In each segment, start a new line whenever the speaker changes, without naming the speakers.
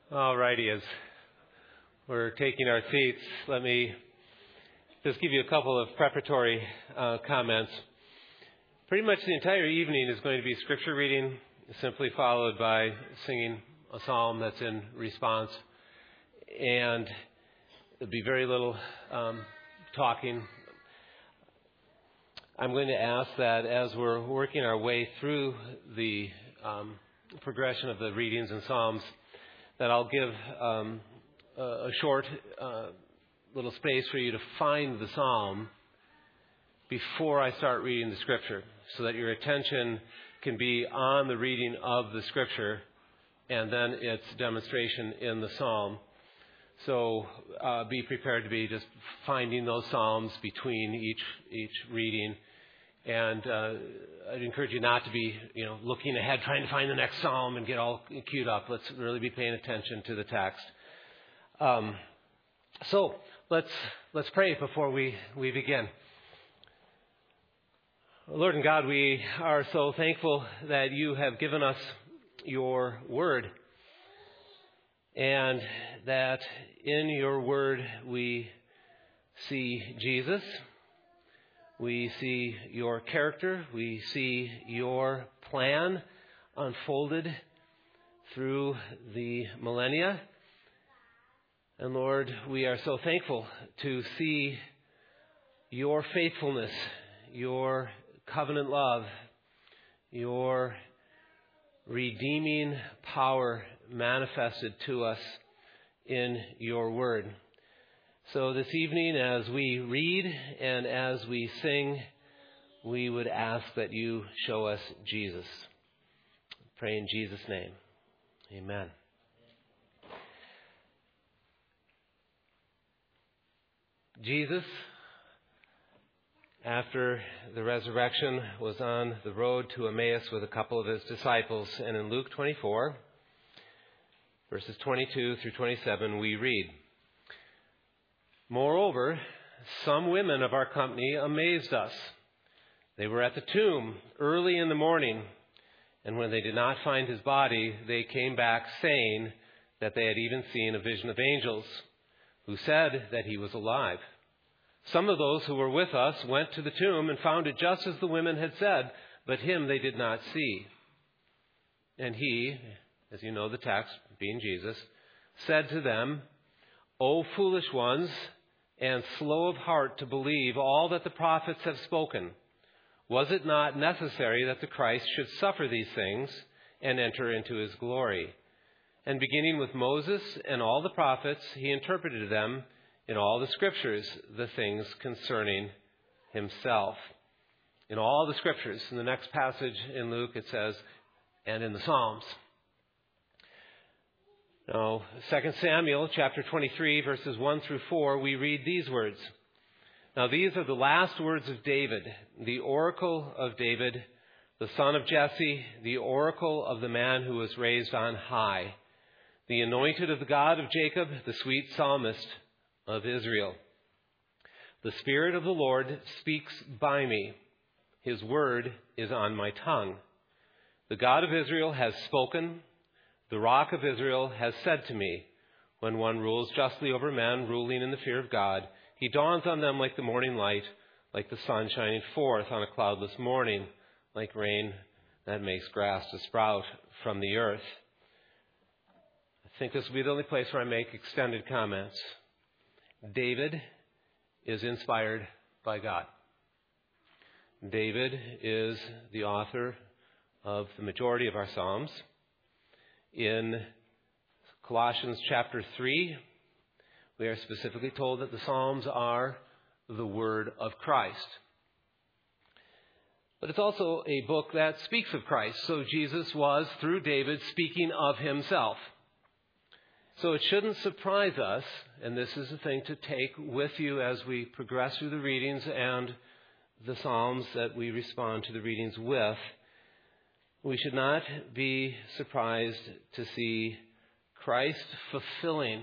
All righty, as we're taking our seats, let me just give you a couple of preparatory comments. Pretty much the entire evening is going to be scripture reading, simply followed by singing a psalm that's in response. And there'll be very little talking. I'm going to ask that as we're working our way through the progression of the readings and psalms, that I'll give a short little space for you to find the psalm before I start reading the scripture, so that your attention can be on the reading of the scripture and then its demonstration in the psalm. So be prepared to be just finding those psalms between each reading. And I'd encourage you not to be, looking ahead, trying to find the next psalm and get all queued up. Let's really be paying attention to the text. So let's pray before we begin. Lord and God, we are so thankful that you have given us your word, and that in your word we see Jesus. We see your character. We see your plan unfolded through the millennia. And Lord, we are so thankful to see your faithfulness, your covenant love, your redeeming power manifested to us in your word. So this evening, as we read and as we sing, we would ask that you show us Jesus. Pray in Jesus' name. Amen. Jesus, after the resurrection, was on the road to Emmaus with a couple of his disciples. And in Luke 24, verses 22 through 27, we read, "Moreover, some women of our company amazed us. They were at the tomb early in the morning, and when they did not find his body, they came back saying that they had even seen a vision of angels, who said that he was alive. Some of those who were with us went to the tomb and found it just as the women had said, but him they did not see. And he," as you know the text, being Jesus, "said to them, 'O foolish ones, and slow of heart to believe all that the prophets have spoken. Was it not necessary that the Christ should suffer these things and enter into his glory?' And beginning with Moses and all the prophets, he interpreted to them in all the scriptures the things concerning himself." In all the scriptures. In the next passage in Luke it says, "and in the Psalms." Now, 2 Samuel chapter 23, verses 1 through 4, we read these words. "Now these are the last words of David, the oracle of David, the son of Jesse, the oracle of the man who was raised on high, the anointed of the God of Jacob, the sweet psalmist of Israel. The Spirit of the Lord speaks by me. His word is on my tongue. The God of Israel has spoken. The Rock of Israel has said to me, when one rules justly over men, ruling in the fear of God, he dawns on them like the morning light, like the sun shining forth on a cloudless morning, like rain that makes grass to sprout from the earth." I think this will be the only place where I make extended comments. David is inspired by God. David is the author of the majority of our Psalms. In Colossians chapter 3, we are specifically told that the Psalms are the word of Christ. But it's also a book that speaks of Christ. So Jesus was, through David, speaking of himself. So it shouldn't surprise us, and this is the thing to take with you as we progress through the readings and the Psalms that we respond to the readings with. We should not be surprised to see Christ fulfilling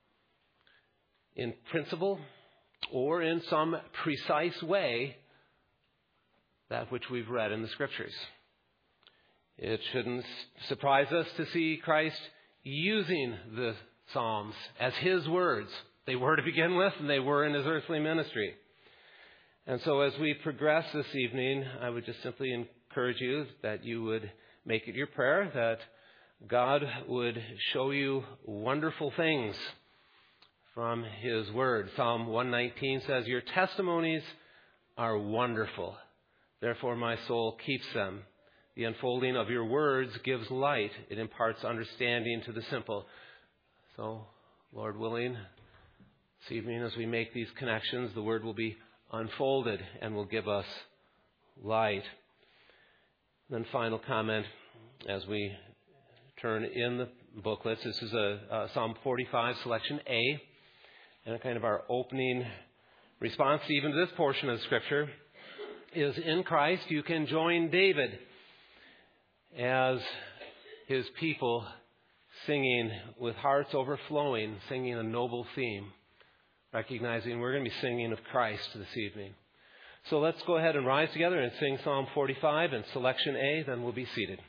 in principle or in some precise way that which we've read in the Scriptures. It shouldn't surprise us to see Christ using the Psalms as his words. They were to begin with, and they were in his earthly ministry. And so as we progress this evening, I would just simply encourage you that you would make it your prayer that God would show you wonderful things from his word. Psalm 119 says, "Your testimonies are wonderful. Therefore my soul keeps them. The unfolding of your words gives light. It imparts understanding to the simple." So, Lord willing, this evening as we make these connections, the word will be unfolded and will give us light. Then final comment as we turn in the booklets. This is a Psalm 45 selection A, and a kind of our opening response even to this portion of Scripture is, in Christ you can join David as his people singing with hearts overflowing, singing a noble theme, recognizing we're going to be singing of Christ this evening. So let's go ahead and rise together and sing Psalm 45 and selection A, then we'll be seated.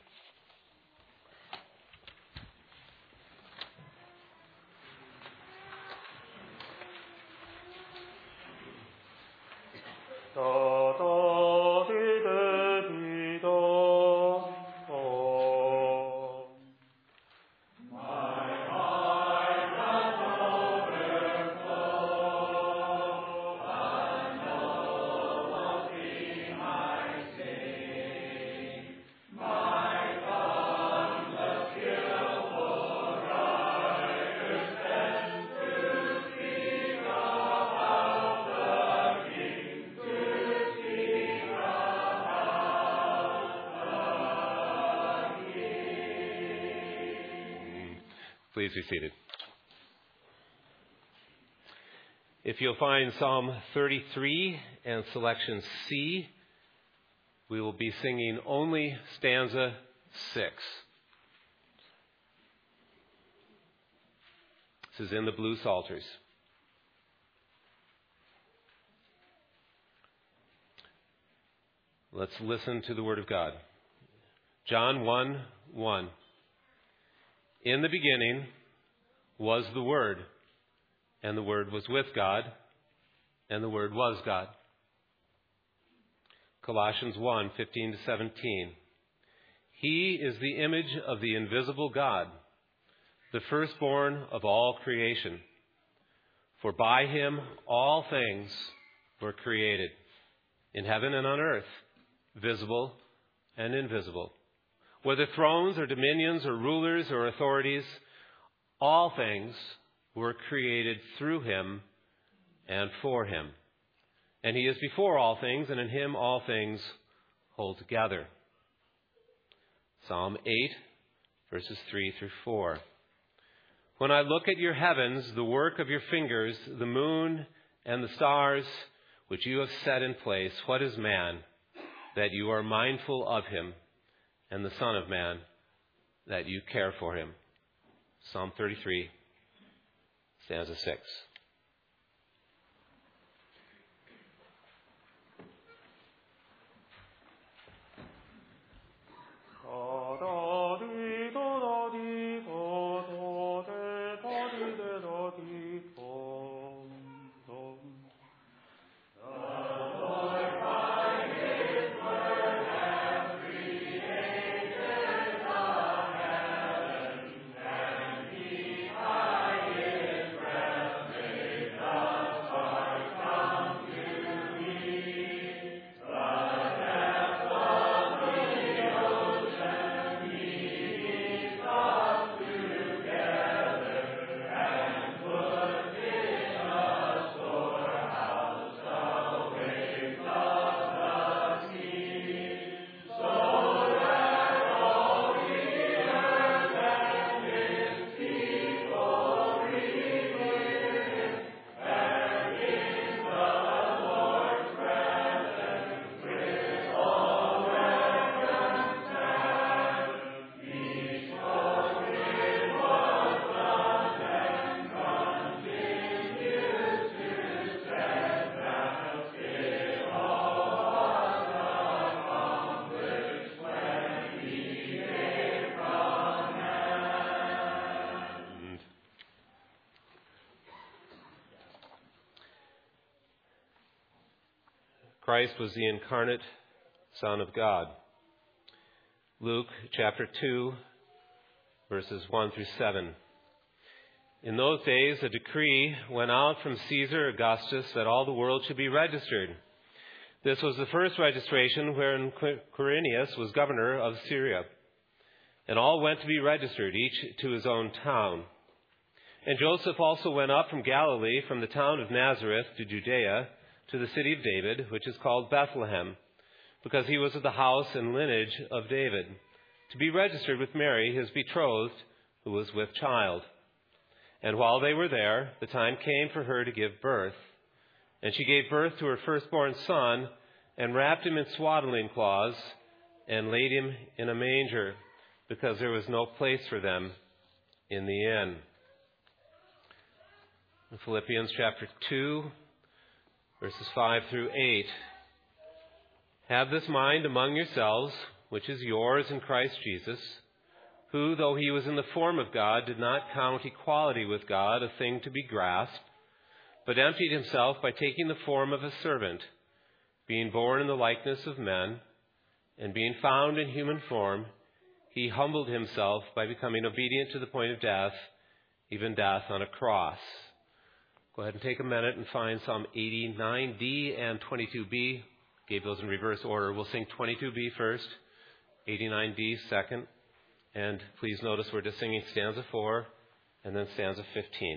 Please be seated. If you'll find Psalm 33 and selection C, we will be singing only stanza 6. This is in the blue psalters. Let's listen to the Word of God. John 1:1. In the beginning was the Word, and the Word was with God, and the Word was God. Colossians 1:15-17. He is the image of the invisible God, the firstborn of all creation. For by him all things were created, in heaven and on earth, visible and invisible. Whether thrones or dominions or rulers or authorities, all things were created through him and for him. And he is before all things, and in him all things hold together. Psalm 8, verses 3-4. When I look at your heavens, the work of your fingers, the moon and the stars, which you have set in place, what is man, that you are mindful of him, and the Son of Man, that you care for him. Psalm 33, stanza 6. Christ was the incarnate Son of God. Luke chapter 2, verses 1 through 7. In those days, a decree went out from Caesar Augustus that all the world should be registered. This was the first registration when Quirinius was governor of Syria. And all went to be registered, each to his own town. And Joseph also went up from Galilee, from the town of Nazareth to Judea, to the city of David, which is called Bethlehem, because he was of the house and lineage of David, to be registered with Mary, his betrothed, who was with child. And while they were there, the time came for her to give birth. And she gave birth to her firstborn son, and wrapped him in swaddling cloths, and laid him in a manger, because there was no place for them in the inn. In Philippians chapter 2, verses 5 through 8. Have this mind among yourselves, which is yours in Christ Jesus, who, though he was in the form of God, did not count equality with God a thing to be grasped, but emptied himself by taking the form of a servant, being born in the likeness of men, and being found in human form, he humbled himself by becoming obedient to the point of death, even death on a cross. Go ahead and take a minute and find Psalm 89D and 22B. Gave those in reverse order. We'll sing 22B first, 89D second. And please notice we're just singing stanza 4 and then stanza 15.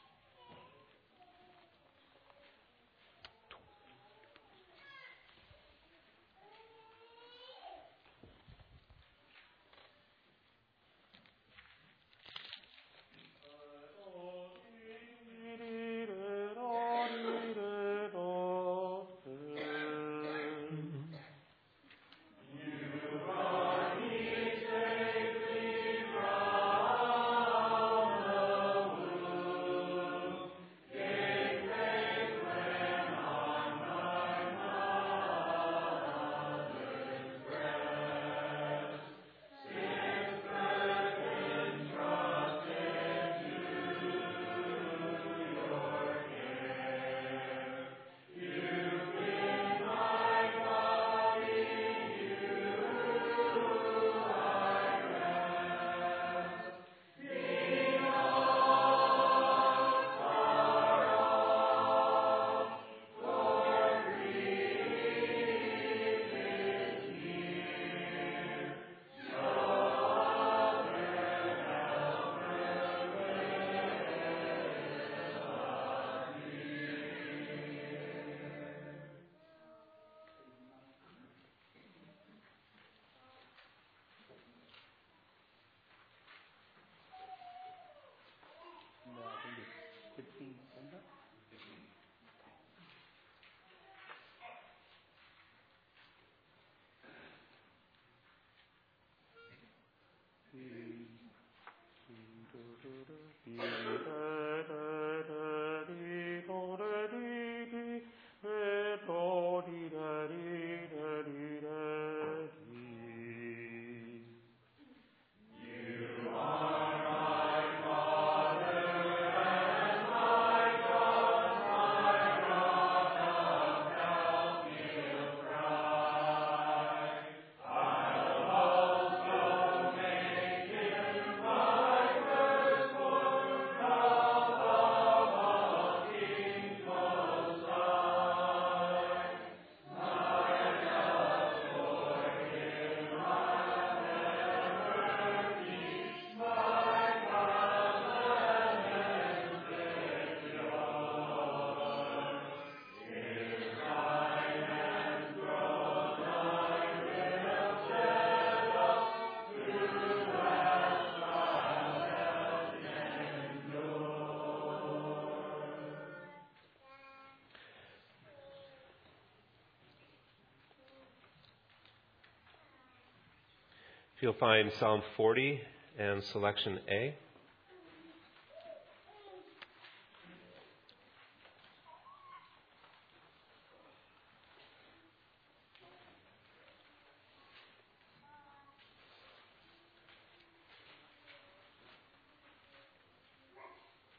If you'll find Psalm 40 and selection A.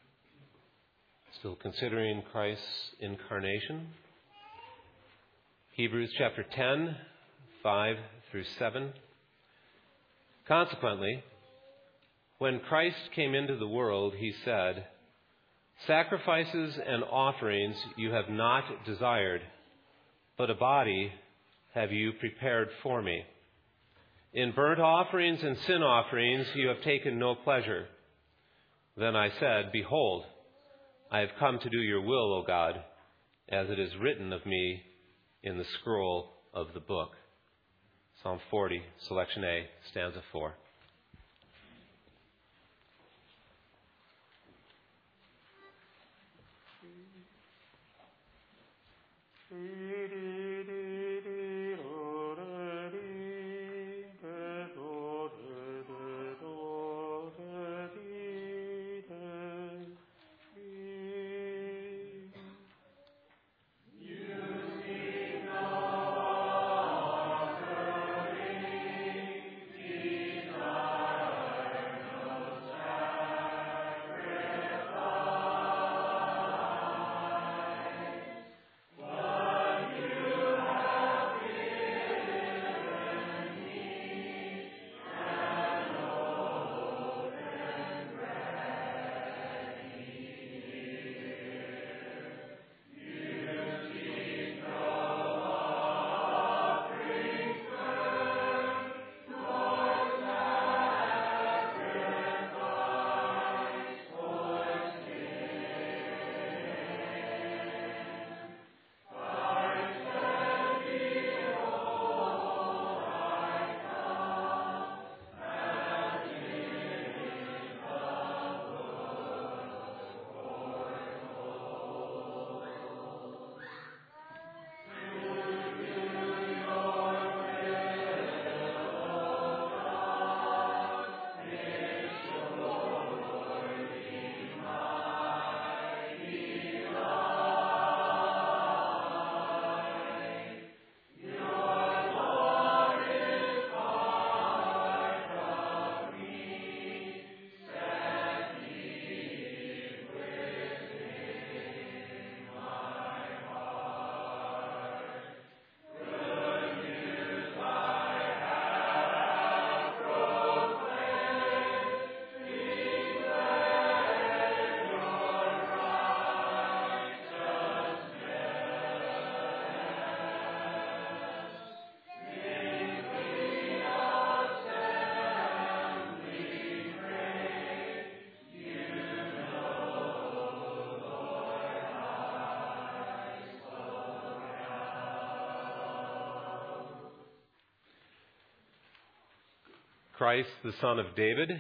Still considering Christ's incarnation. Hebrews chapter 10, 5 through 7. Consequently, when Christ came into the world, he said, "Sacrifices and offerings you have not desired, but a body have you prepared for me. In burnt offerings and sin offerings you have taken no pleasure." Then I said, "Behold, I have come to do your will, O God, as it is written of me in the scroll of the book." Psalm 40, selection A, stanza 4. Christ, the Son of David.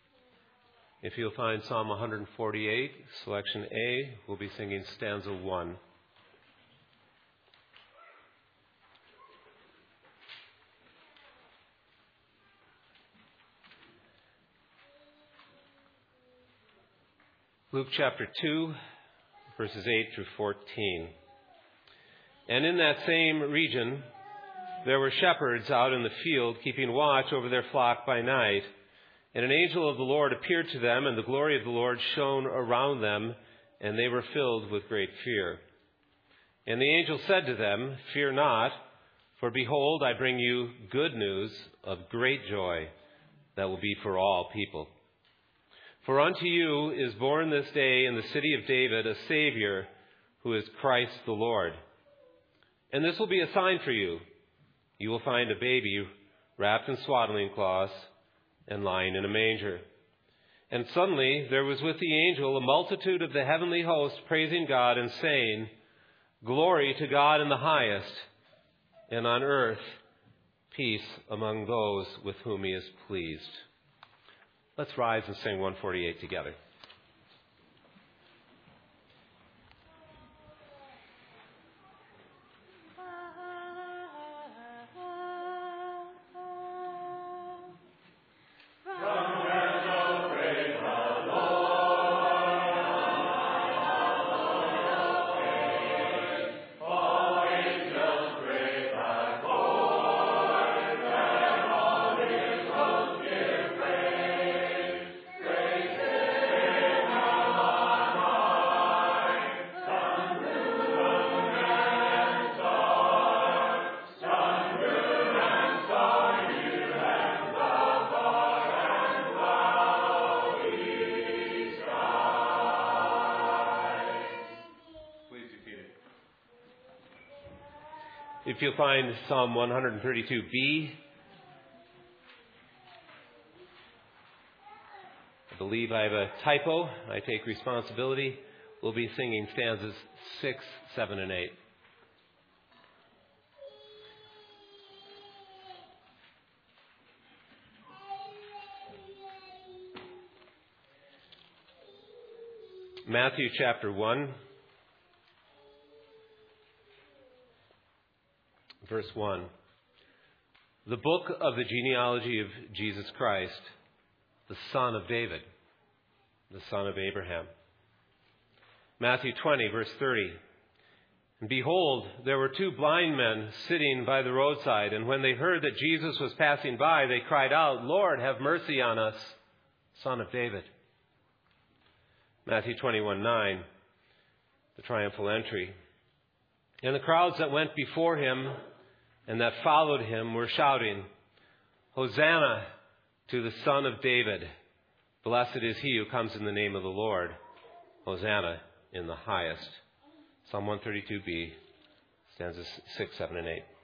If you'll find Psalm 148, selection A, we'll be singing stanza 1. Luke chapter 2, verses 8 through 14. And in that same region, there were shepherds out in the field, keeping watch over their flock by night. And an angel of the Lord appeared to them, and the glory of the Lord shone around them, and they were filled with great fear. And the angel said to them, "Fear not, for behold, I bring you good news of great joy that will be for all people. For unto you is born this day in the city of David a Savior, who is Christ the Lord. And this will be a sign for you. You will find a baby wrapped in swaddling cloths and lying in a manger." And suddenly there was with the angel a multitude of the heavenly host praising God and saying, "Glory to God in the highest, and on earth peace among those with whom he is pleased." Let's rise and sing 148 together.
Praise
If you'll find Psalm 132b, I believe I have a typo. I take responsibility. We'll be singing stanzas 6, 7, and 8. Matthew chapter 1, verse 1. The book of the genealogy of Jesus Christ, the son of David, the son of Abraham. Matthew 20, verse 30. And behold, there were two blind men sitting by the roadside, and when they heard that Jesus was passing by, they cried out, Lord, have mercy on us, Son of David. Matthew 21:9, the triumphal entry. And the crowds that went before him and that followed him were shouting, Hosanna to the Son of David. Blessed is he who comes in the name of the Lord. Hosanna in the highest. Psalm 132b, stanzas 6, 7, and 8.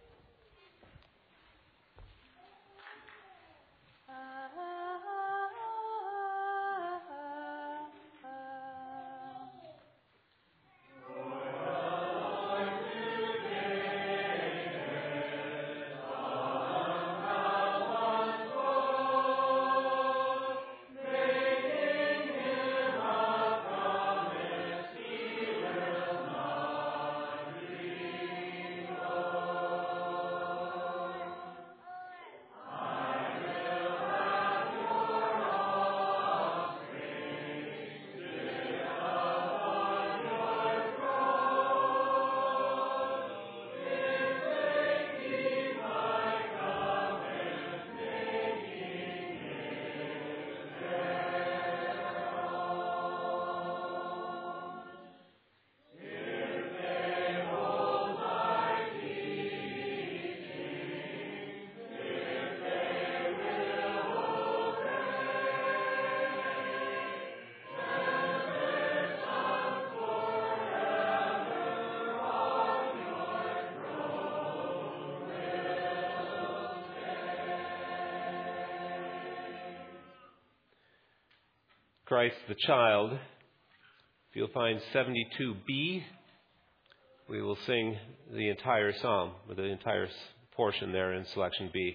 Christ the child. If you'll find 72b, we will sing the entire psalm, with the entire portion there in selection B.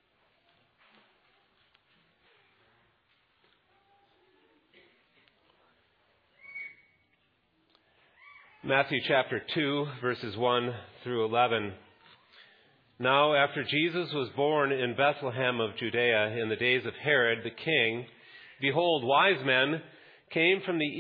Matthew chapter 2, verses 1 through 11. Now, after Jesus was born in Bethlehem of Judea in the days of Herod the king, behold, wise men from the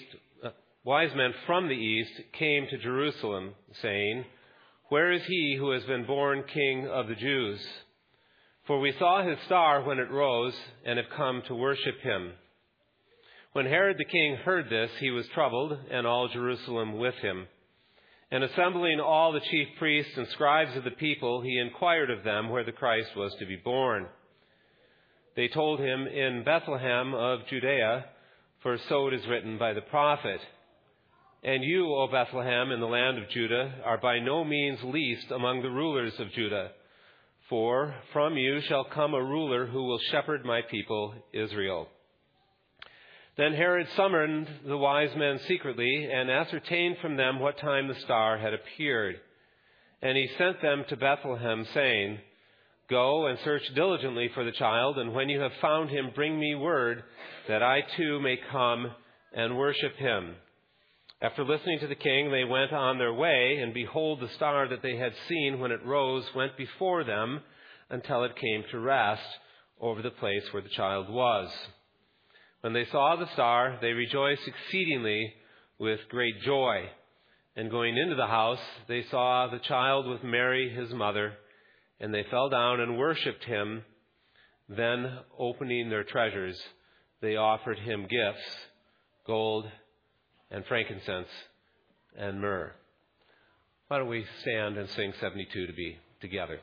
east came to Jerusalem, saying, Where is he who has been born King of the Jews? For we saw his star when it rose, and have come to worship him. When Herod the king heard this, he was troubled, and all Jerusalem with him. And assembling all the chief priests and scribes of the people, he inquired of them where the Christ was to be born. They told him, In Bethlehem of Judea, for so it is written by the prophet. And you, O Bethlehem, in the land of Judah, are by no means least among the rulers of Judah. For from you shall come a ruler who will shepherd my people Israel. Then Herod summoned the wise men secretly and ascertained from them what time the star had appeared. And he sent them to Bethlehem, saying, Go and search diligently for the child, and when you have found him, bring me word, that I too may come and worship him. After listening to the king, they went on their way, and behold, the star that they had seen when it rose went before them until it came to rest over the place where the child was. When they saw the star, they rejoiced exceedingly with great joy. And going into the house, they saw the child with Mary, his mother, and they fell down and worshipped him. Then, opening their treasures, they offered him gifts, gold and frankincense and myrrh. Why don't we stand and sing 72 to be together?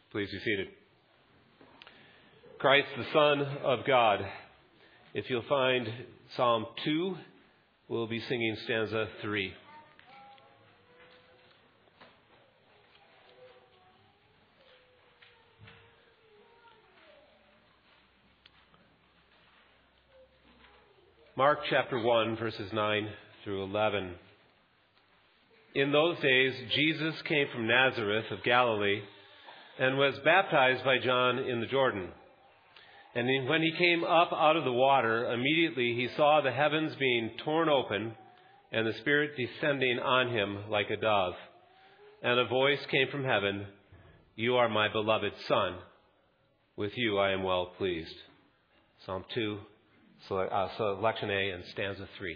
Please be seated. Christ, the Son of God. If you'll find Psalm 2, we'll be singing stanza 3. Mark chapter 1, verses 9 through 11. In those days, Jesus came from Nazareth of Galilee and was baptized by John in the Jordan. And when he came up out of the water, immediately he saw the heavens being torn open and the Spirit descending on him like a dove. And a voice came from heaven, "You are my beloved Son. With you I am well pleased." Psalm 2, selection A, and stanza 3.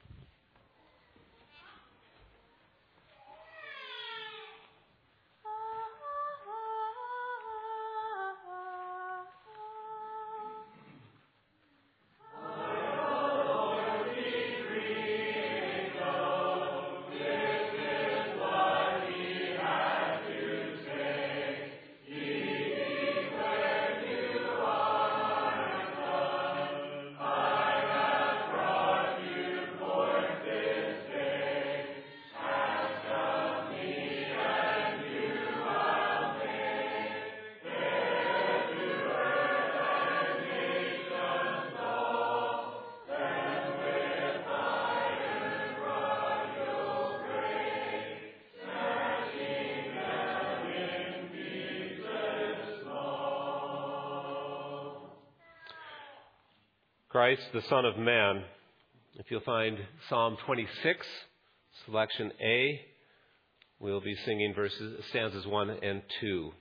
Christ, the Son of Man. If you'll find Psalm 26, selection A, we'll be singing stanzas 1 and 2.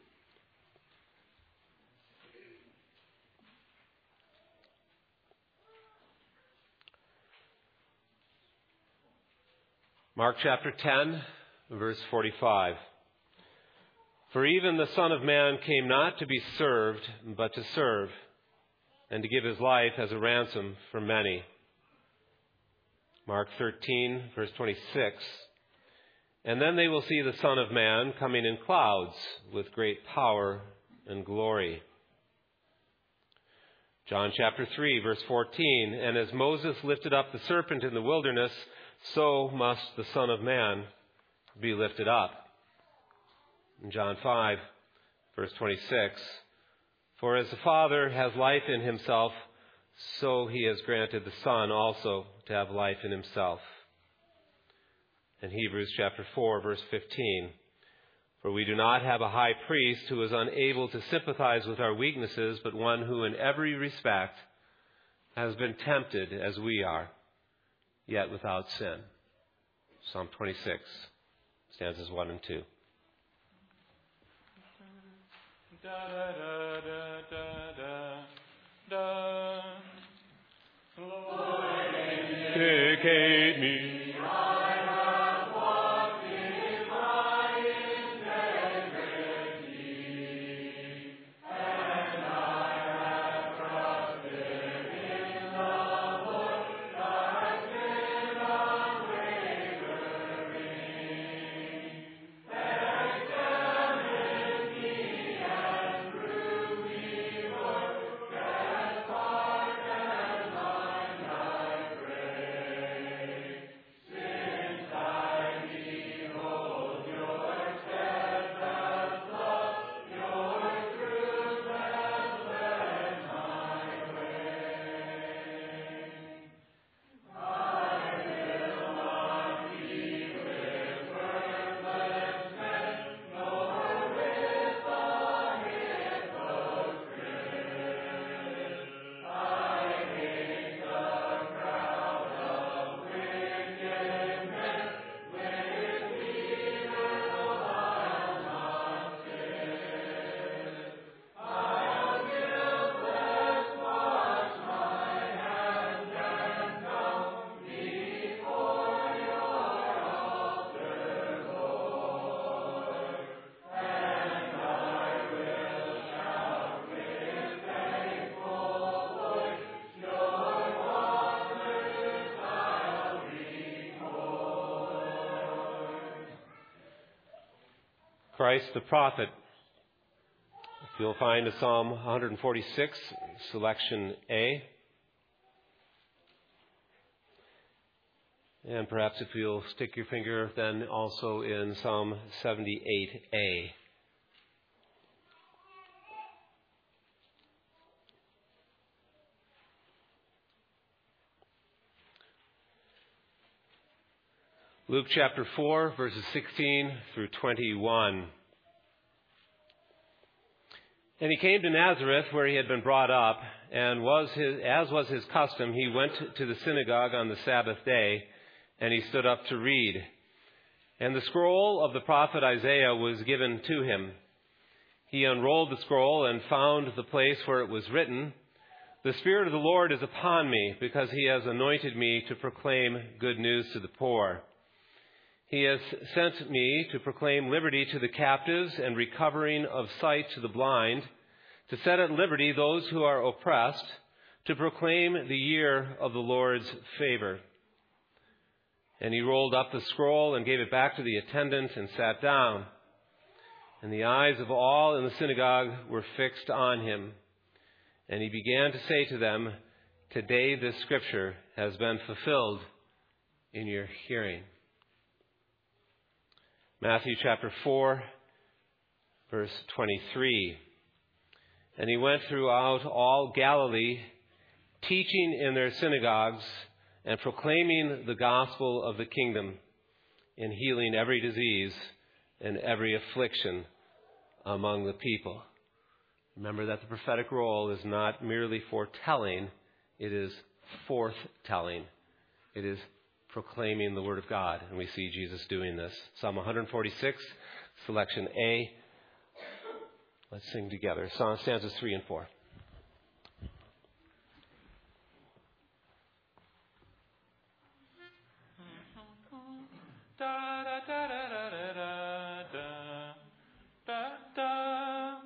Mark chapter 10, verse 45. For even the Son of Man came not to be served, but to serve, and to give his life as a ransom for many. Mark 13, verse 26. And then they will see the Son of Man coming in clouds with great power and glory. John chapter 3, verse 14. And as Moses lifted up the serpent in the wilderness, so must the Son of Man be lifted up. In John 5, verse 26. For as the Father has life in himself, so he has granted the Son also to have life in himself. In Hebrews chapter 4, verse 15. For we do not have a high priest who is unable to sympathize with our weaknesses, but one who in every respect has been tempted as we are, yet without sin. Psalm 26, stanzas 1 and 2.
Da da da da da da da. Lord, vindicate me.
Christ the prophet. You'll find Psalm 146, selection A. And perhaps if you'll stick your finger then also in Psalm 78A. Luke chapter 4, verses 16 through 21. And he came to Nazareth, where he had been brought up, and as was his custom, he went to the synagogue on the Sabbath day, and he stood up to read. And the scroll of the prophet Isaiah was given to him. He unrolled the scroll and found the place where it was written, "The Spirit of the Lord is upon me, because he has anointed me to proclaim good news to the poor. He has sent me to proclaim liberty to the captives and recovering of sight to the blind, to set at liberty those who are oppressed, to proclaim the year of the Lord's favor." And he rolled up the scroll and gave it back to the attendant and sat down. And the eyes of all in the synagogue were fixed on him. And he began to say to them, "Today this scripture has been fulfilled in your hearing." Matthew chapter 4, verse 23. And he went throughout all Galilee, teaching in their synagogues and proclaiming the gospel of the kingdom, and healing every disease and every affliction among the people. Remember that the prophetic role is not merely foretelling, it is forthtelling. It is proclaiming the Word of God, and we see Jesus doing this. Psalm 146, selection A. Let's sing together. Stanzas 3 and 4.
Da da da da da da da da da.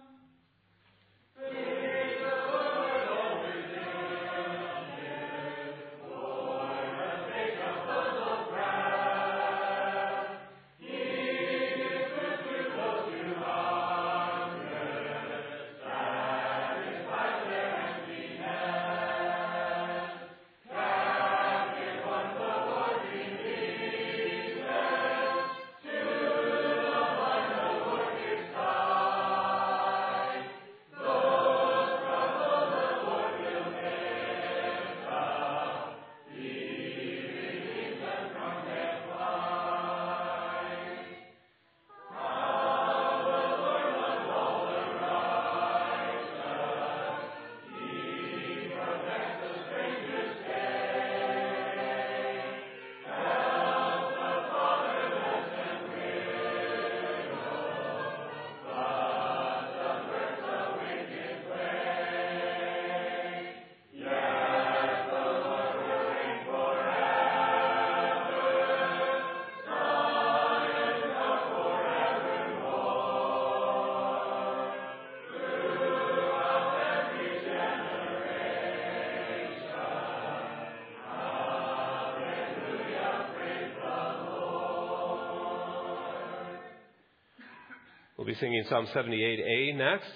We'll be singing Psalm 78A next,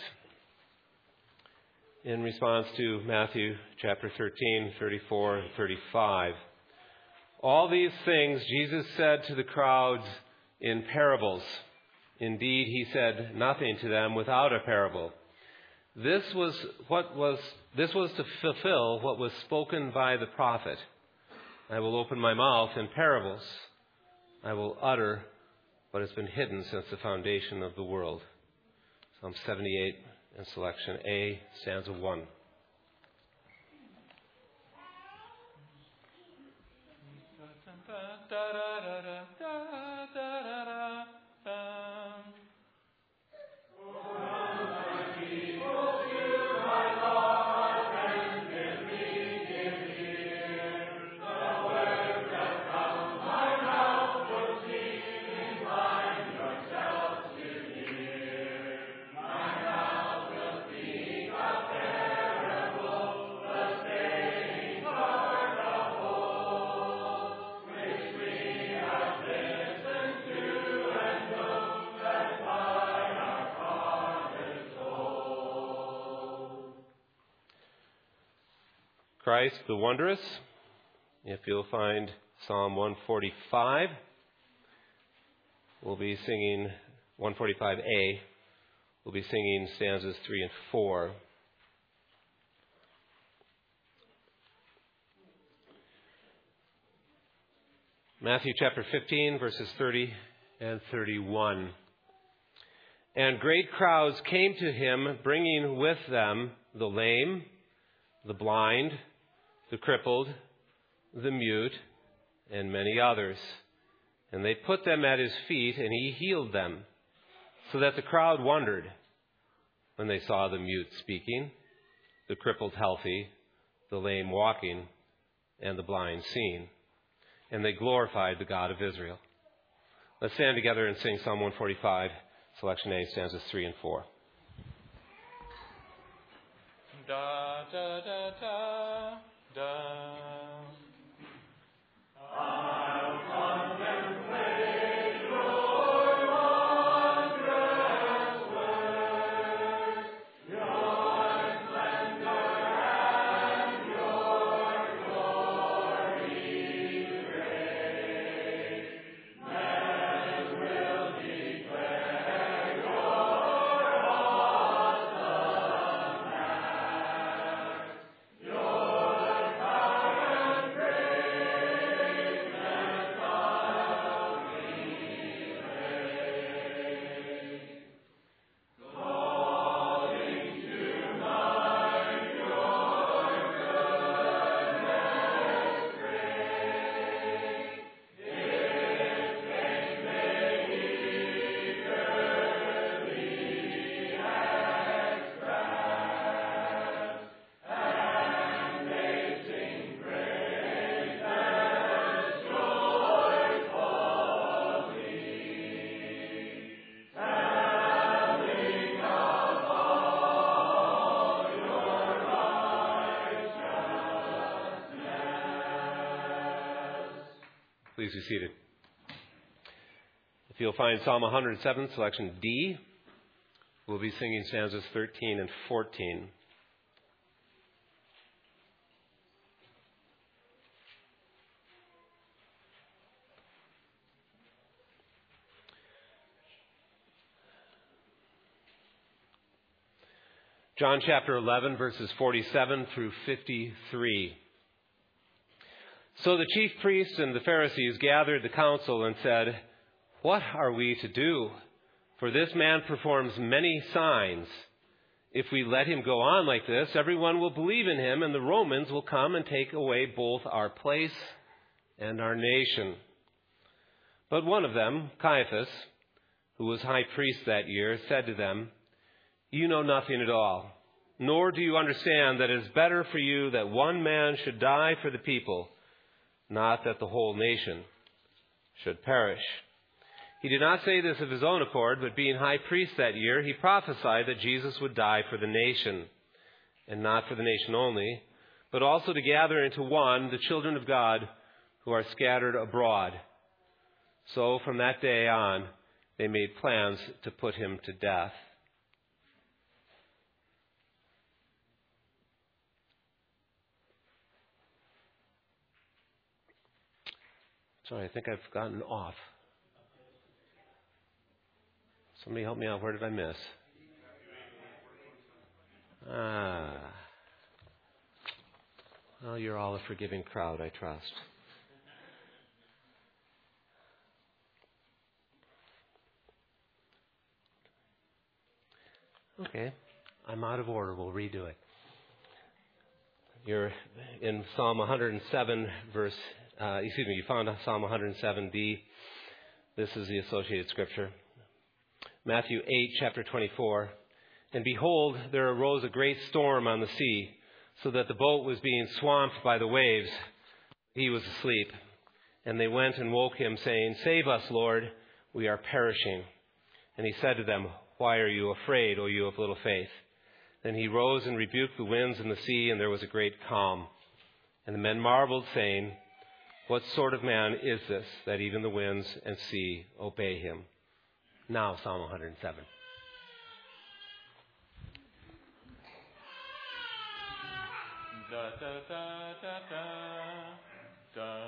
in response to Matthew chapter 13, 34, and 35. All these things Jesus said to the crowds in parables. Indeed, he said nothing to them without a parable. This was to fulfill what was spoken by the prophet. I will open my mouth in parables. I will utter what has been hidden since the foundation of the world. Psalm 78 and selection A, stanza 1.
To
Christ the Wondrous. If you'll find Psalm 145, we'll be singing 145A. We'll be singing stanzas 3 and 4. Matthew chapter 15, verses 30 and 31. And great crowds came to him, bringing with them the lame, the blind, the crippled, the mute, and many others. And they put them at his feet, and he healed them, so that the crowd wondered when they saw the mute speaking, the crippled healthy, the lame walking, and the blind seeing. And they glorified the God of Israel. Let's stand together and sing Psalm 145, selection A, stanzas 3 and 4.
Da da da da da. Please be seated. If you'll find Psalm 107, selection D, we'll be singing stanzas 13 and 14. John chapter 11, verses 47 through 53. So the chief priests and the Pharisees gathered the council and said, "What are we to do? For this man performs many signs. If we let him go on like this, everyone will believe in him, and the Romans will come and take away both our place and our nation." But one of them, Caiaphas, who was high priest that year, said to them, "You know nothing at all, nor do you understand that it is better for you that one man should die for the people, not that the whole nation should perish." He did not say this of his own accord, but being high priest that year, he prophesied that Jesus would die for the nation, and not for the nation only, but also to gather into one the children of God who are scattered abroad. So from that day on, they made plans to put him to death. Sorry, I think I've gotten off. Somebody help me out. Where did I miss? Well, you're all a forgiving crowd, I trust. Okay, I'm out of order. We'll redo it. You're in Psalm 107, you found Psalm 107D. This is the associated scripture. Matthew 8, chapter 24. And behold, there arose a great storm on the sea, so that the boat was being swamped by the waves. He was asleep. And they went and woke him, saying, "Save us, Lord, we are perishing." And he said to them, "Why are you afraid, O you of little faith?" Then he rose and rebuked the winds and the sea, and there was a great calm. And the men marveled, saying, "What sort of man is this, that even the winds and sea obey him?" Now, Psalm 107.
Da da da da da da.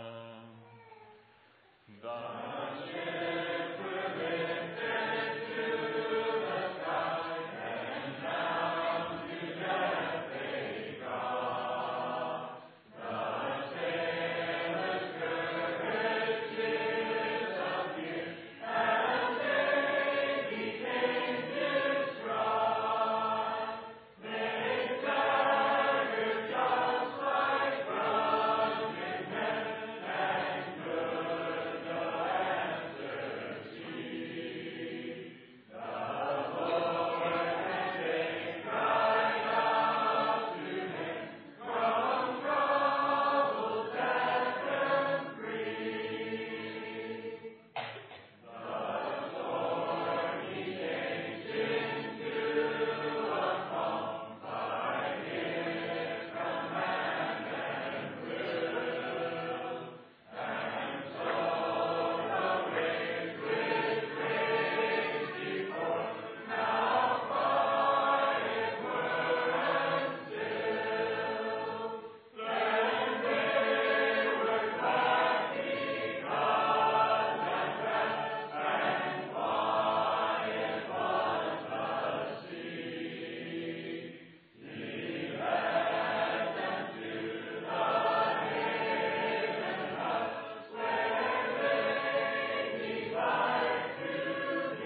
The ship will lifted to the sky, and down to death they drop. The sailors' courage disappeared, and they became distraught. They staggered just like drunken men, and could no answer see. The Lord and they cried out to him, from trouble set them free. The stormy changed into a calm by his command and will. And so the waves which raged before now quiet were and still. Then they were glad because at rest and quiet was the sea. He led them to the haven hut where they desired to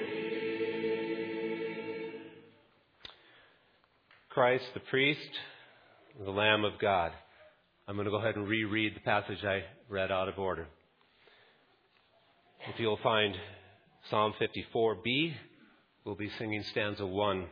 be.
Christ, the priest, the Lamb of God. I'm going to go ahead and reread the passage I read out of order. If you'll find Psalm 54b, we'll be singing stanza 1.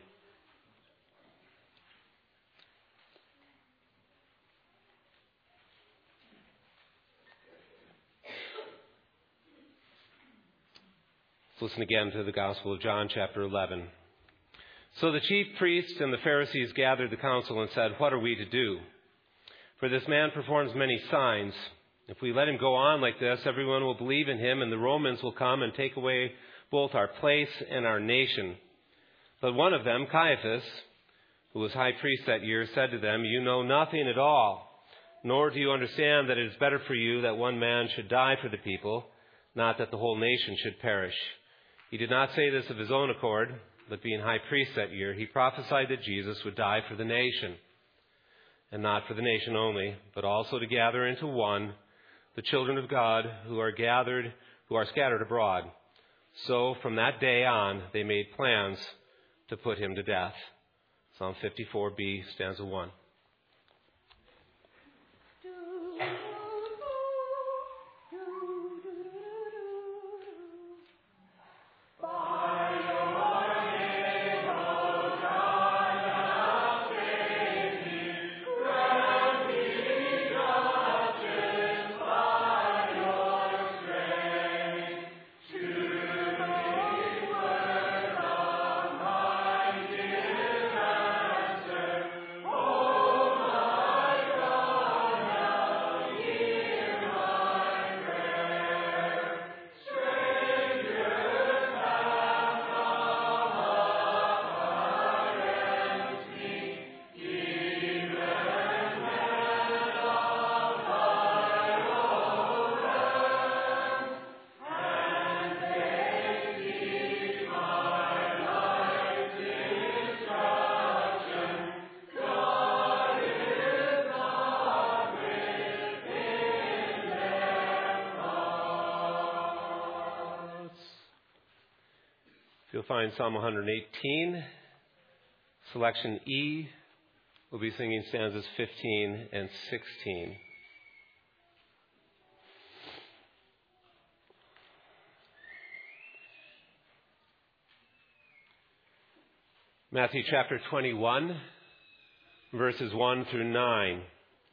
Let's listen again to the Gospel of John, chapter 11. So the chief priests and the Pharisees gathered the council and said, "What are we to do? For this man performs many signs. If we let him go on like this, everyone will believe in him, and the Romans will come and take away both our place and our nation." But one of them, Caiaphas, who was high priest that year, said to them, "You know nothing at all, nor do you understand that it is better for you that one man should die for the people, not that the whole nation should perish." He did not say this of his own accord, but being high priest that year, he prophesied that Jesus would die for the nation, and not for the nation only, but also to gather into one the children of God who are scattered abroad. So from that day on, they made plans to put him to death. Psalm 54b, stanza 1. You'll find Psalm 118, selection E. We'll be singing stanzas 15 and 16. Matthew chapter 21, verses 1 through 9.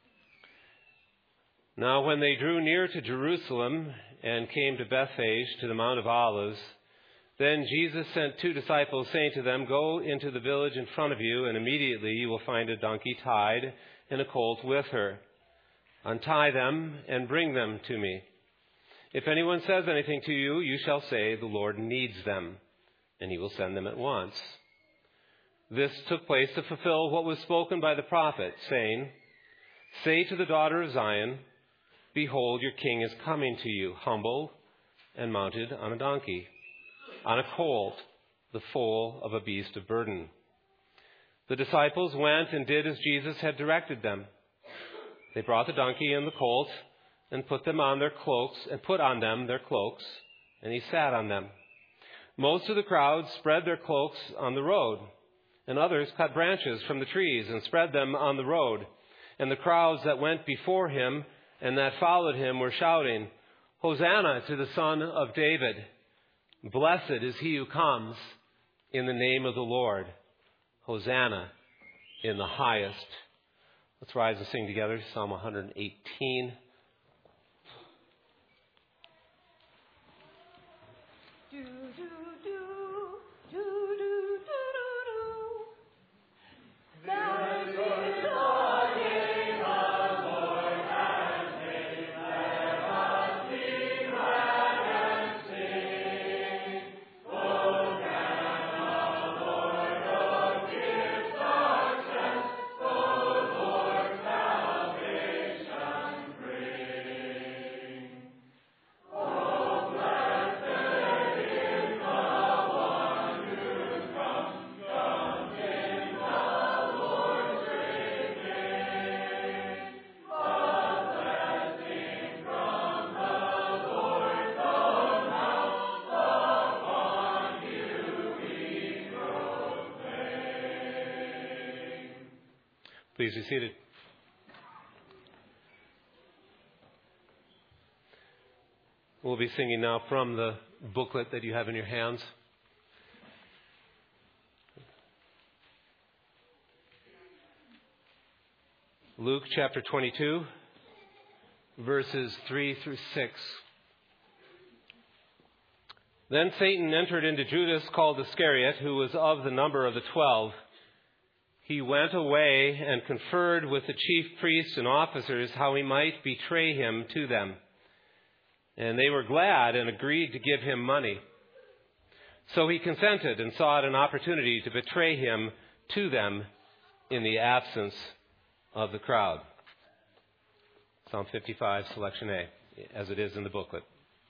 Now when they drew near to Jerusalem and came to Bethphage, to the Mount of Olives, then Jesus sent 2 disciples, saying to them, "Go into the village in front of you, and immediately you will find a donkey tied and a colt with her. Untie them and bring them to me. If anyone says anything to you, you shall say, 'The Lord needs them,' and he will send them at once." This took place to fulfill what was spoken by the prophet, saying, Say to the daughter of Zion, behold, your king is coming to you, humble and mounted on a donkey, on a colt, the foal of a beast of burden. The disciples went and did as Jesus had directed them. They brought the donkey and the colt and put on them their cloaks, and he sat on them. Most of the crowd spread their cloaks on the road, and others cut branches from the trees and spread them on the road. And the crowds that went before him and that followed him were shouting, Hosanna to the Son of David. Blessed is he who comes in the name of the Lord. Hosanna in the highest. Let's rise and sing together Psalm 118. Please be seated. We'll be singing now from the booklet that you have in your hands. Luke chapter 22, verses 3 through 6. Then Satan entered into Judas, called Iscariot, who was of the number of the 12. He went away and conferred with the chief priests and officers how he might betray him to them. And they were glad and agreed to give him money. So he consented and sought an opportunity to betray him to them in the absence of the crowd. Psalm 55, selection A, as it is in the booklet.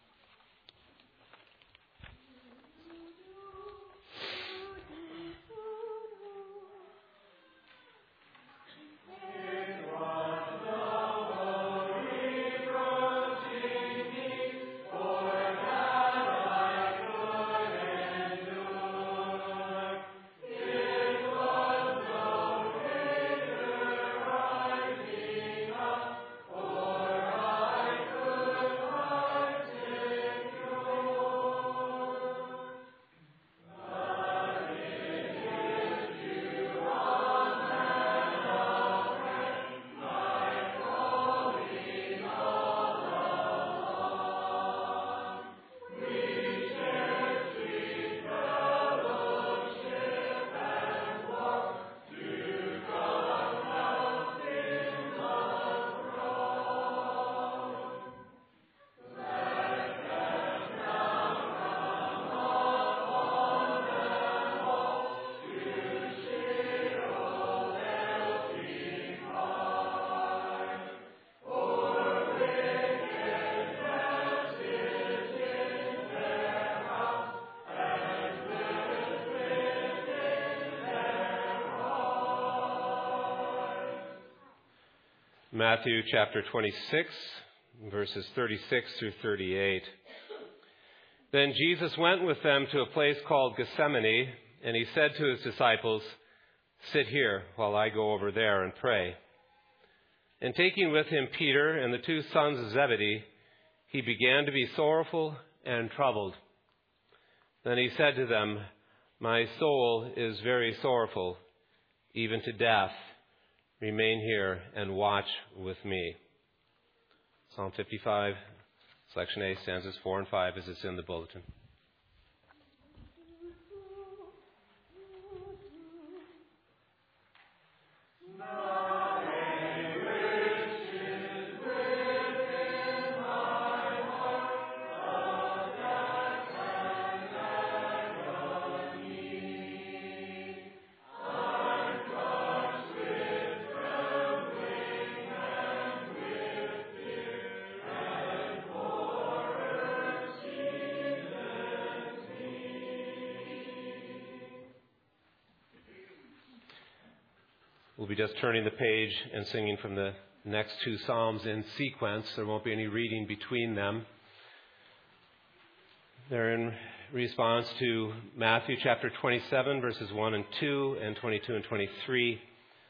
Matthew chapter 26, verses 36 through 38. Then Jesus went with them to a place called Gethsemane, and he said to his disciples, "Sit here while I go over there and pray." And taking with him Peter and the two sons of Zebedee, he began to be sorrowful and troubled. Then he said to them, "My soul is very sorrowful, even to death. Remain here and watch with me." Psalm 55, Section A, stanzas 4 and 5, as it's in the bulletin. We'll be just turning the page and singing from the next two Psalms in sequence. There won't be any reading between them. They're in response to Matthew chapter 27, verses 1 and 2, and 22 and 23,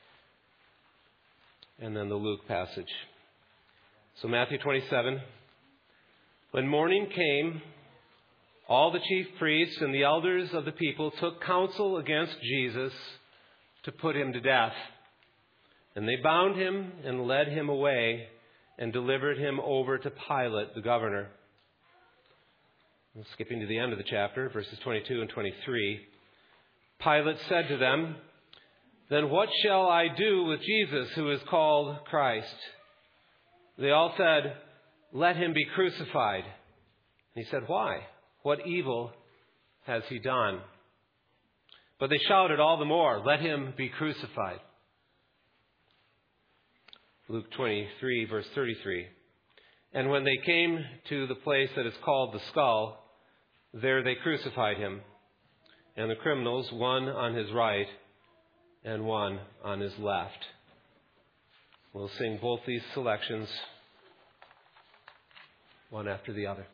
and then the Luke passage. So Matthew 27. When morning came, all the chief priests and the elders of the people took counsel against Jesus to put him to death. And they bound him and led him away and delivered him over to Pilate, the governor. Skipping to the end of the chapter, verses 22 and 23. Pilate said to them, "Then what shall I do with Jesus, who is called Christ?" They all said, "Let him be crucified." And he said, "Why? What evil has he done?" But they shouted all the more, "Let him be crucified." Luke 23, verse 33. And when they came to the place that is called the Skull, there they crucified him, and the criminals, one on his right and one on his left. We'll sing both these selections, one after the other.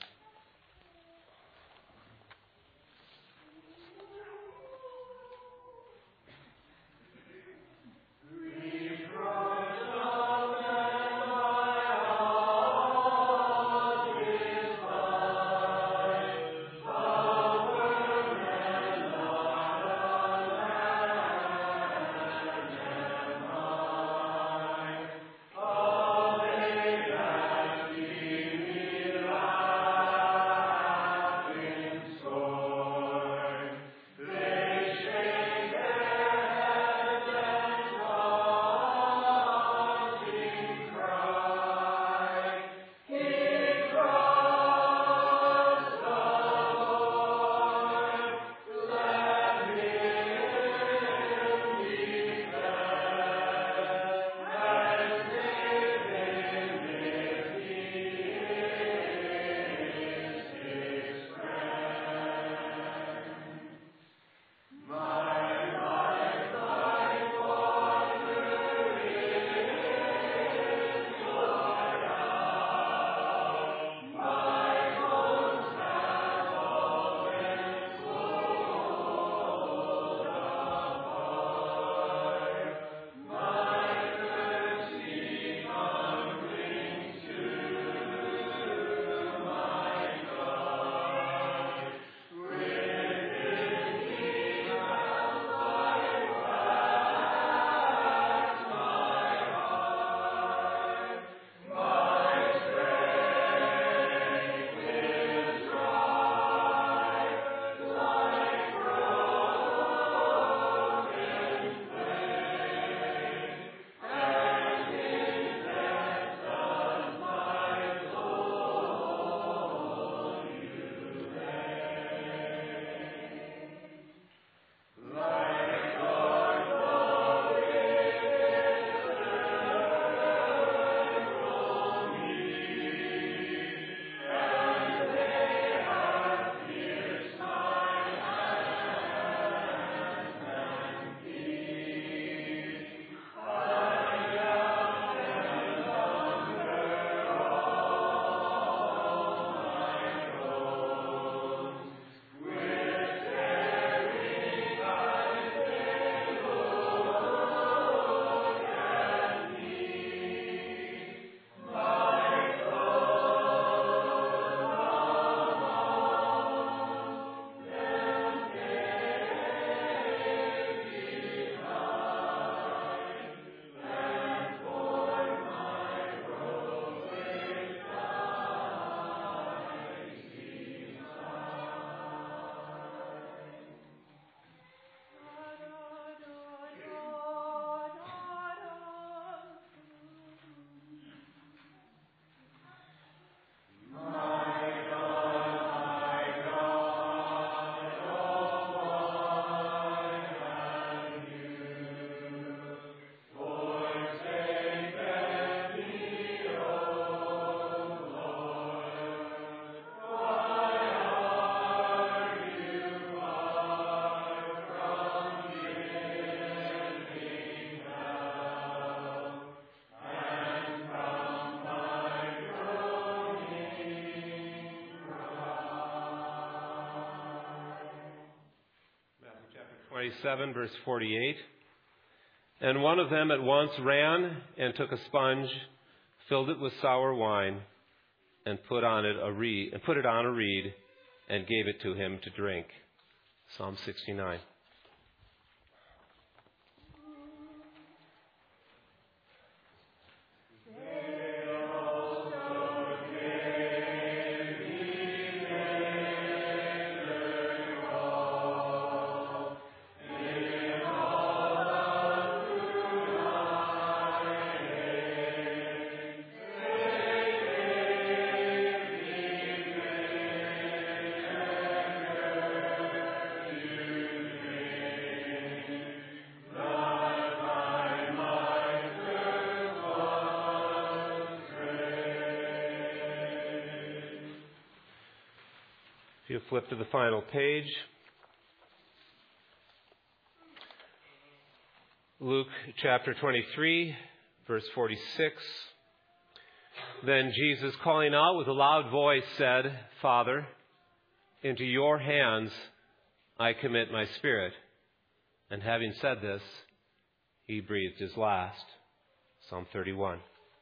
27, verse 48. And one of them at once ran and took a sponge, filled it with sour wine, and put it on a reed, and gave it to him to drink. Psalm 69. If you flip to the final page, Luke chapter 23, verse 46. Then Jesus, calling out with a loud voice, said, Father, into your hands I commit my spirit. And having said this, he breathed his last. Psalm 31.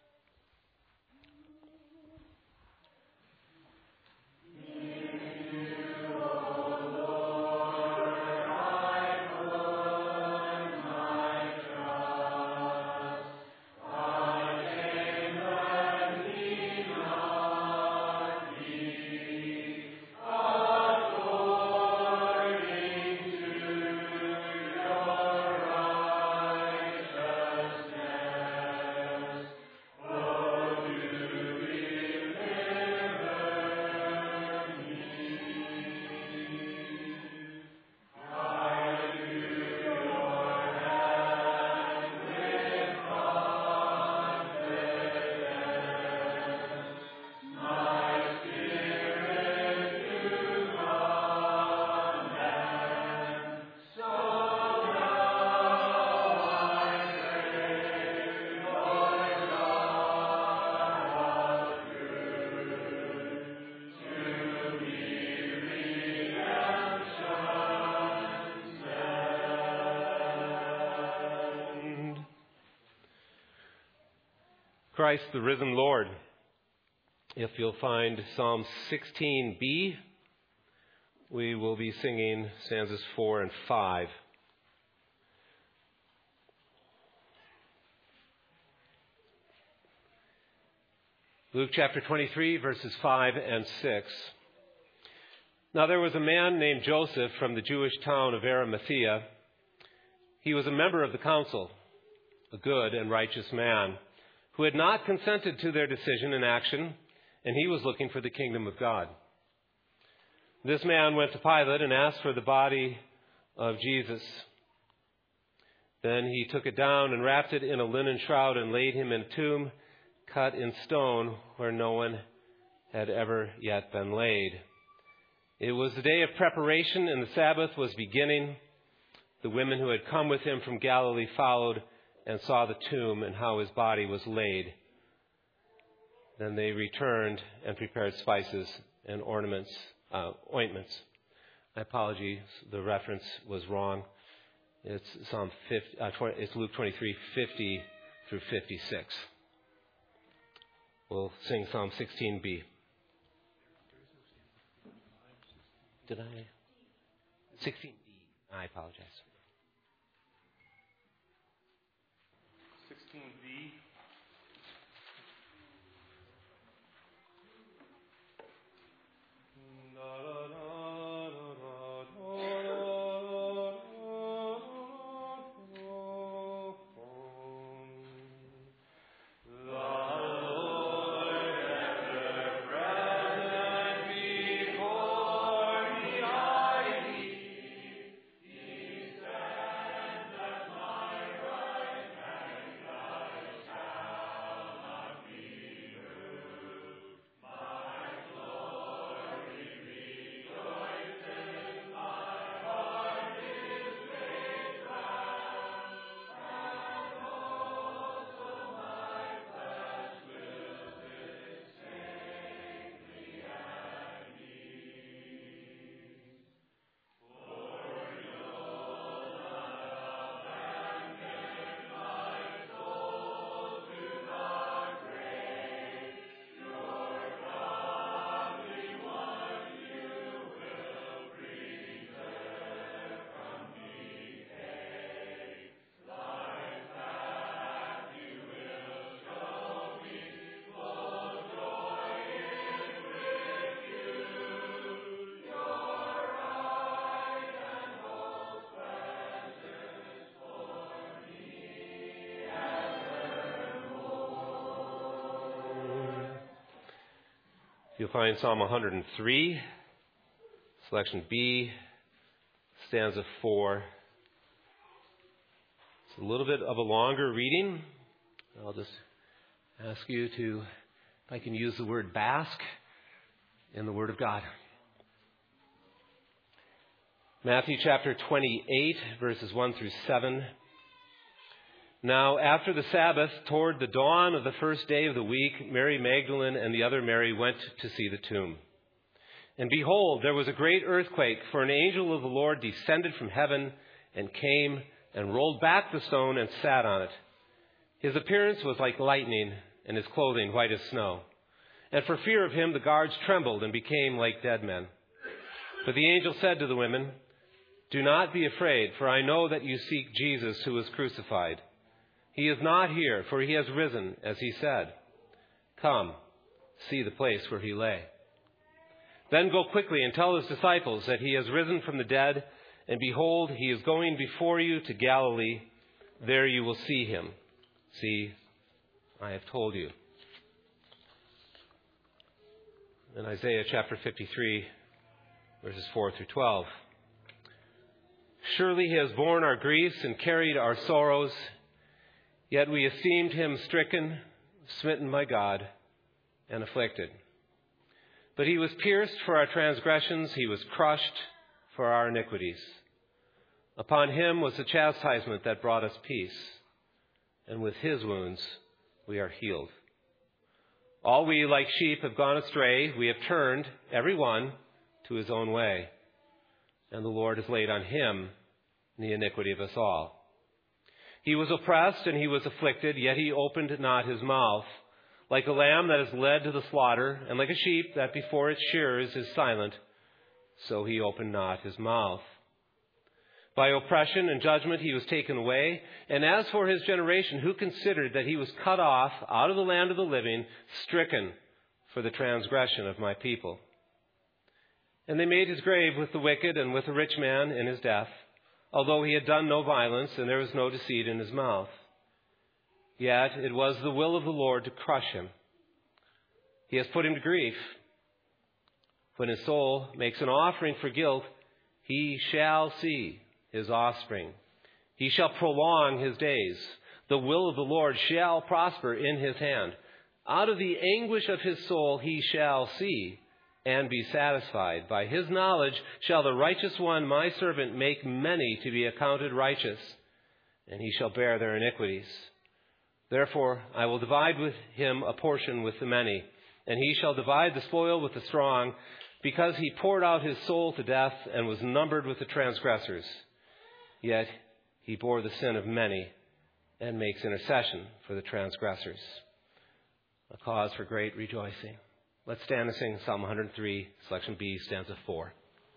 Christ the risen Lord. If you'll find Psalm 16b, we will be singing stanzas 4 and 5. Luke chapter 23, verses 5 and 6. Now there was a man named Joseph from the Jewish town of Arimathea. He was a member of the council, a good and righteous man, who had not consented to their decision and action, and he was looking for the kingdom of God. This man went to Pilate and asked for the body of Jesus. Then he took it down and wrapped it in a linen shroud and laid him in a tomb cut in stone where no one had ever yet been laid. It was the day of preparation, and the Sabbath was beginning. The women who had come with him from Galilee followed and saw the tomb and how his body was laid. Then they returned and prepared spices and ointments. My apologies, the reference was wrong. It's it's Luke 23, 50 through 56. We'll sing Psalm 16b. Did I? 16b. I apologize.
16b.
You'll find Psalm 103, selection B, stanza 4. It's a little bit of a longer reading. I'll just ask you to, if I can use the word bask in the Word of God. Matthew chapter 28, verses 1 through 7. Now, after the Sabbath, toward the dawn of the first day of the week, Mary Magdalene and the other Mary went to see the tomb. And behold, there was a great earthquake, for an angel of the Lord descended from heaven and came and rolled back the stone and sat on it. His appearance was like lightning, and his clothing white as snow. And for fear of him, the guards trembled and became like dead men. But the angel said to the women, "Do not be afraid, for I know that you seek Jesus who was crucified. He is not here, for he has risen, as he said. Come, see the place where he lay. Then go quickly and tell his disciples that he has risen from the dead, and behold, he is going before you to Galilee. There you will see him. See, I have told you." In Isaiah chapter 53, verses 4 through 12. "Surely he has borne our griefs and carried our sorrows, yet we esteemed him stricken, smitten by God, and afflicted. But he was pierced for our transgressions, he was crushed for our iniquities. Upon him was the chastisement that brought us peace, and with his wounds we are healed. All we like sheep have gone astray, we have turned, every one, to his own way. And the Lord has laid on him the iniquity of us all. He was oppressed and he was afflicted, yet he opened not his mouth. Like a lamb that is led to the slaughter, and like a sheep that before its shearers is silent, so he opened not his mouth. By oppression and judgment he was taken away. And as for his generation, who considered that he was cut off out of the land of the living, stricken for the transgression of my people? And they made his grave with the wicked and with the rich man in his death, although he had done no violence, and there was no deceit in his mouth. Yet it was the will of the Lord to crush him. He has put him to grief. When his soul makes an offering for guilt, he shall see his offspring. He shall prolong his days. The will of the Lord shall prosper in his hand. Out of the anguish of his soul he shall see and be satisfied. By his knowledge shall the righteous one, my servant, make many to be accounted righteous, and he shall bear their iniquities. Therefore I will divide with him a portion with the many, and he shall divide the spoil with the strong, because he poured out his soul to death and was numbered with the transgressors. Yet he bore the sin of many and makes intercession for the transgressors." A cause for great rejoicing. Let's stand and sing Psalm 103, selection B, stanza 4.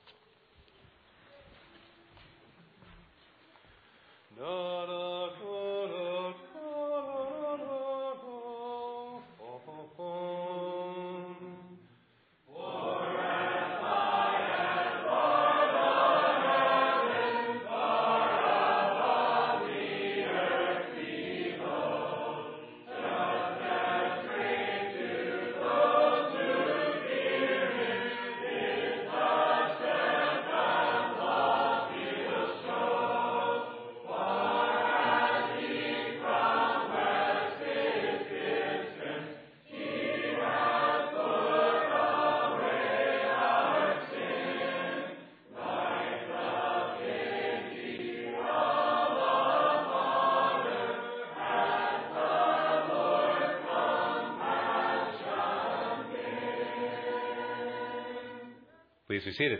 Please be seated.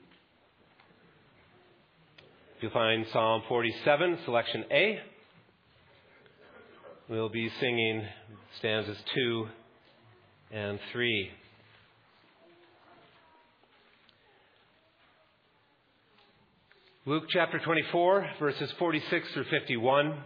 You'll find Psalm 47, selection A. We'll be singing stanzas 2 and 3. Luke chapter 24, verses 46 through 51.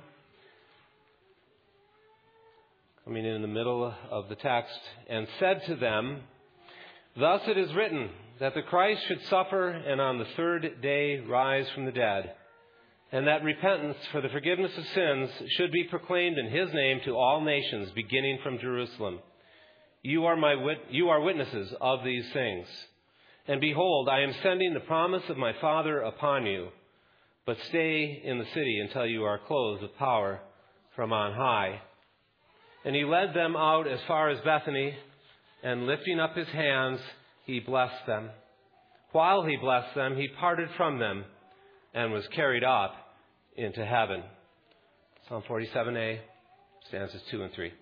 Coming in the middle of the text. "And said to them, Thus it is written, that the Christ should suffer and on the third day rise from the dead, and that repentance for the forgiveness of sins should be proclaimed in his name to all nations, beginning from Jerusalem. You are witnesses of these things. And behold, I am sending the promise of my Father upon you. But stay in the city until you are clothed with power from on high." And he led them out as far as Bethany, and lifting up his hands, he blessed them. While he blessed them, he parted from them and was carried up into heaven. Psalm 47a, stanzas 2 and 3.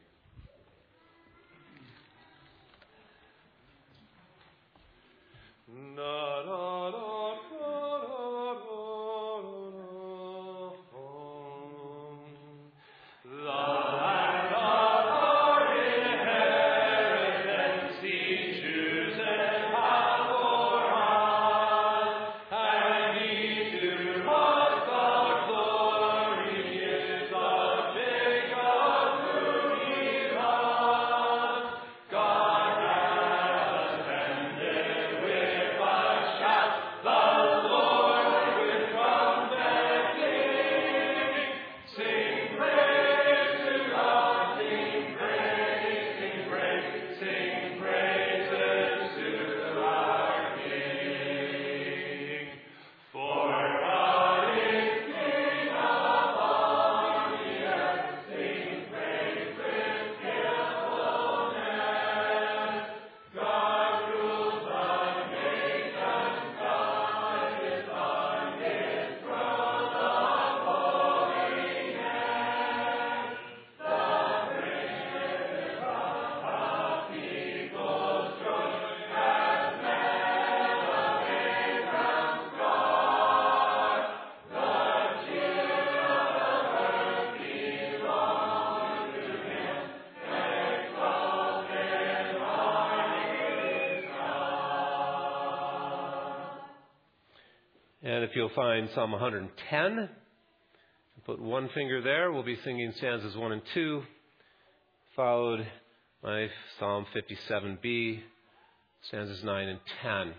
And if you'll find Psalm 110, put one finger there. We'll be singing stanzas 1 and 2, followed by Psalm 57b, stanzas 9 and 10.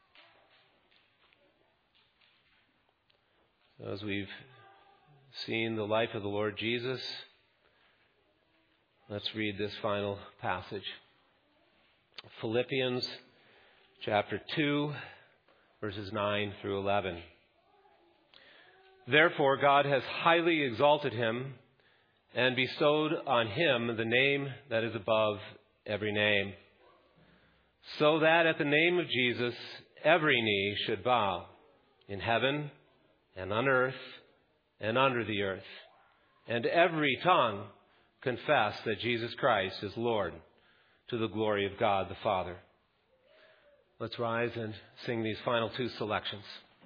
So as we've seen the life of the Lord Jesus, let's read this final passage. Philippians chapter 2, verses 9 through 11. "Therefore God has highly exalted him and bestowed on him the name that is above every name, so that at the name of Jesus every knee should bow, in heaven and on earth and under the earth, and every tongue confess that Jesus Christ is Lord, to the glory of God the Father." Let's rise and sing these final two selections.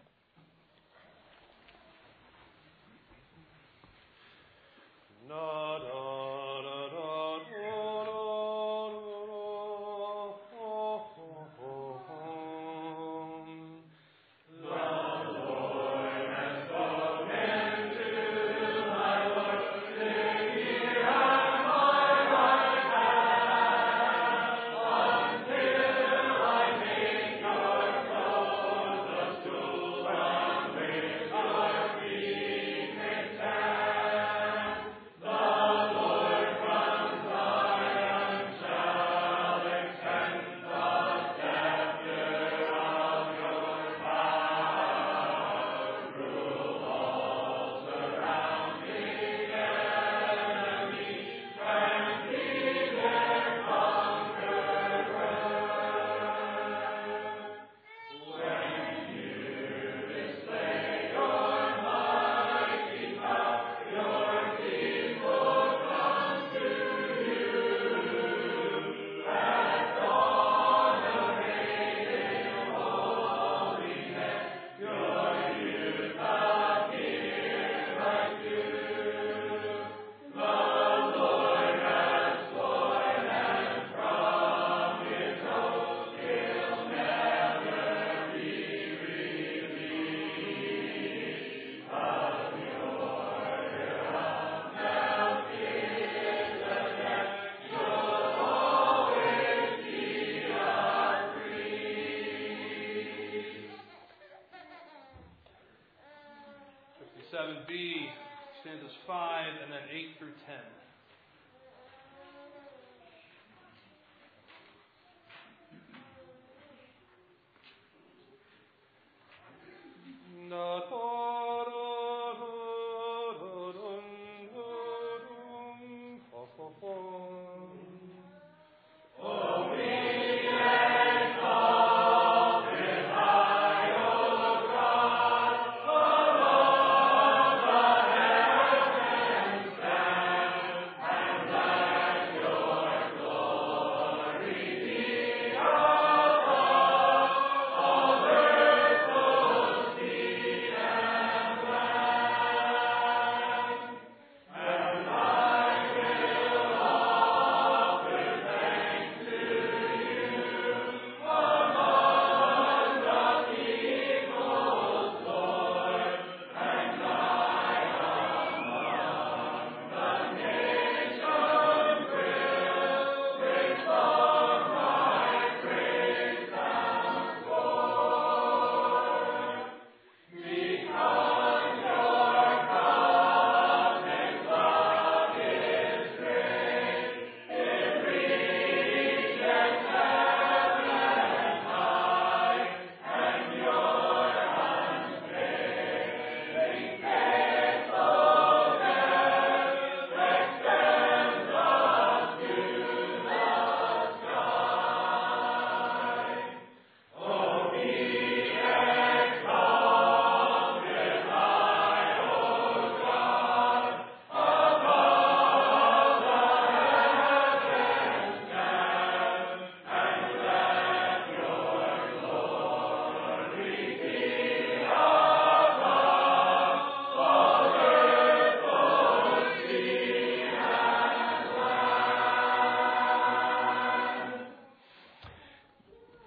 B, stanzas 5 and then 8 through 10.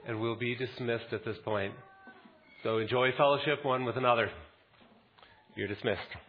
and we'll be dismissed at this point. So enjoy fellowship one with another. You're dismissed.